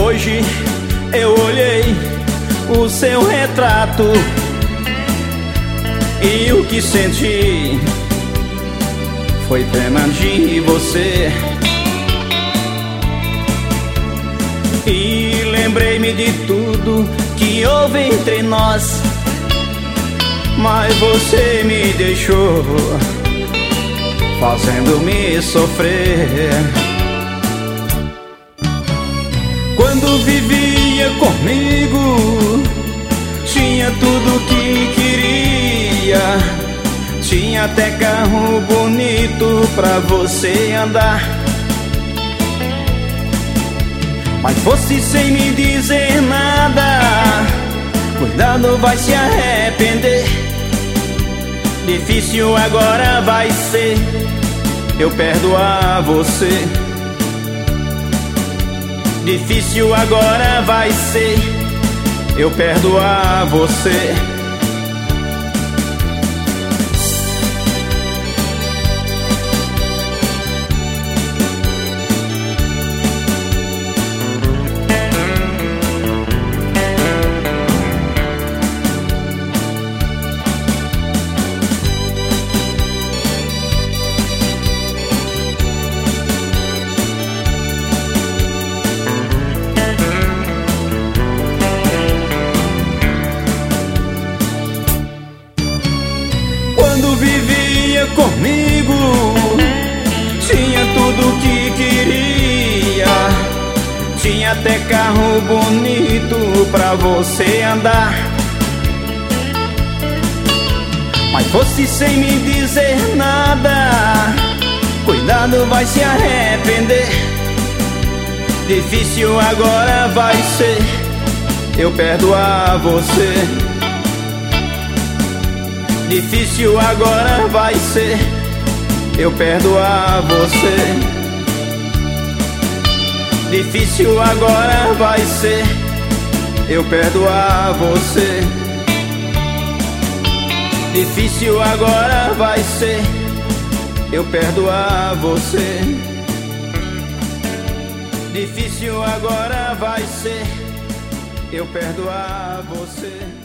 Hoje eu olhei o seu retrato e o que senti foi pena de você. E lembrei-me de tudo que houve entre nós, mas você me deixou, fazendo-me sofrer. Quando vivia comigo, tinha tudo que queria, tinha até carro bonito pra você andar. Mas fosse sem me dizer nada, cuidado, vai se arrepender. Difícil agora vai ser eu perdoar você. Difícil agora vai ser eu perdoar você. Quando vivia comigo, tinha tudo que queria, tinha até carro bonito pra você andar. Mas fosse sem me dizer nada, cuidado, vai se arrepender. Difícil agora vai ser eu perdoar você. Difícil agora vai ser eu perdoar você. Difícil agora vai ser eu perdoar você. Difícil agora vai ser eu perdoar você. Difícil agora vai ser eu perdoar você.